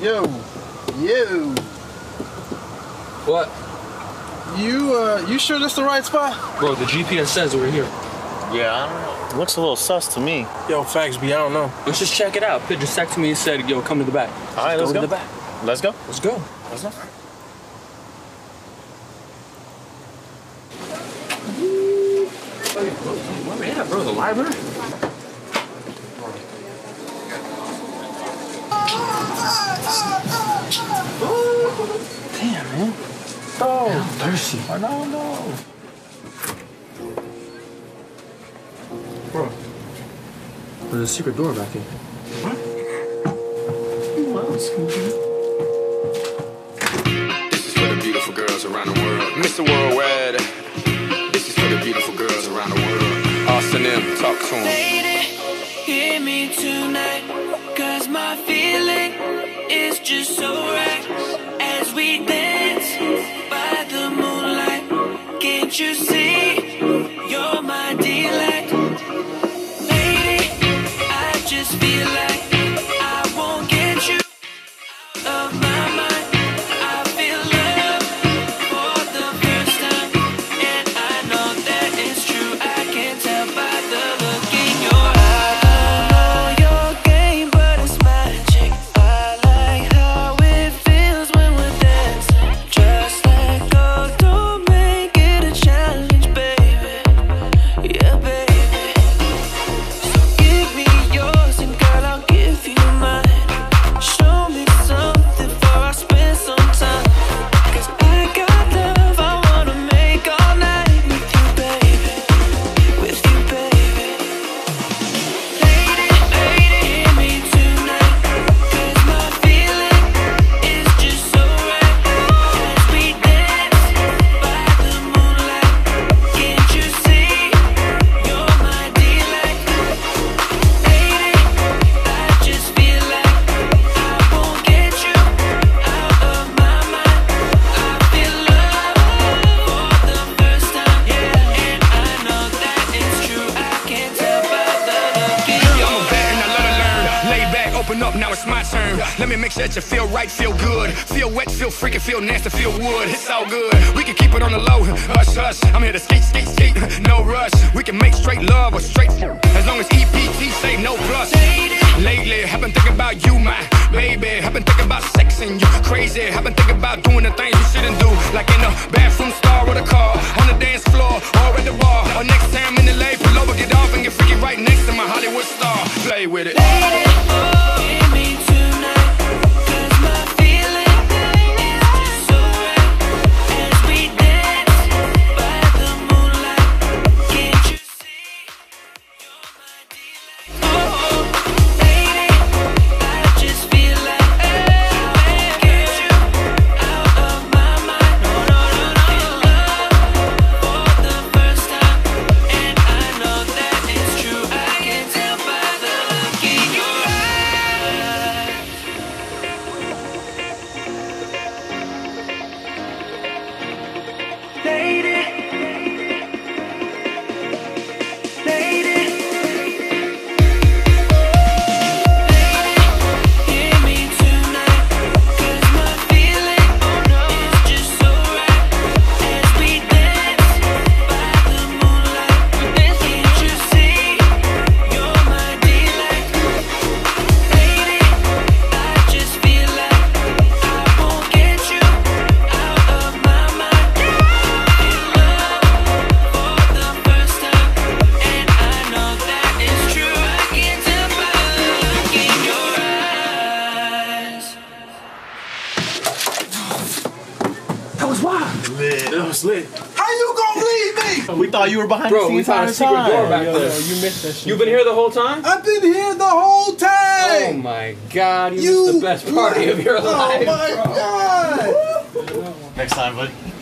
Yo. What? You sure that's the right spot? Bro, the GPS says we're here. Yeah, I don't know. Looks a little sus to me. Yo, facts, B, I don't know. Let's just check it out. Pit just texted me and said, yo, come to the back. All right, let's go. To the back. Let's go. Let's go. Let's go. Where we at, bro? The library? Damn, man. Oh, I'm thirsty. I know. Bro, there's a secret door back here. What? This is for the beautiful girls around the world. Mr. Worldwide. This is for the beautiful girls around the world. Austin M, talk to 'em. Lady, hear me tonight, 'cause my feeling is just so right. As we dance by the moonlight, can't you see you're my delight? Lady, I just feel like I won't get you out of my mind. I feel love for the first time, and I know that it's true. I can tell by the look in your eyes. I know your game, but it's magic. I like how it feels when we're dancing. Just let go, don't make it a challenge, baby. Yeah, baby. So give me yours, and girl, I'll give you mine. Show me something before I spend some time. 'Cause I got love I wanna make all night with you, baby. With you, baby. Lady, hear me tonight, 'cause my feeling is just so right. As we dance by the moonlight, can't you see you're my delight? Lady, I just feel like I won't get you out of my mind. I feel love for the first time, yeah, and I know that it's true. I can tell by the look in your I'm a vet and I love to learn. Lay back, open up, now it's my turn. Let me make sure that you feel right, feel good. Feel wet, feel freaky, feel nasty, feel wood. It's all good. We can keep it on the low. Hush, hush. I'm here to skate, skate, skate. No rush. We can make straight love or straight. As long as EPT say no plus. Lately, I've been thinking about you, my baby. I've been thinking about sexing you. Crazy. I've been thinking about doing the things you shouldn't do. Like in a bathroom stall with a car. On the dance floor or at the bar. Or next time in the lake, pull over, get off and get freaky right next to my Hollywood star. Play with it. lady. Hear me tonight, 'cause my feeling is just so right. As we dance by the moonlight, can't you see you're my delight? Oh, lady, I just feel like I won't get you out of my mind. No, feel love for the first time, and I know that it's true. I can tell by the look in your eyes. Lady, lady, hear me tonight, 'cause my feeling is just so right. As we dance by the moonlight, can't you see you're my delight? Lady, I just feel like I won't get you out of my mind. Feel love for the first time, and I know that it's true. I can tell by the look in your eyes. That was wild. That was lit. How you gonna leave me? We thought you were behind Bro, the we scenes found a the secret time. door back there. You missed that shit. You've been here the whole time? I've been here the whole time. Oh my God, you missed the best party of your life. Oh my God. Next time, buddy.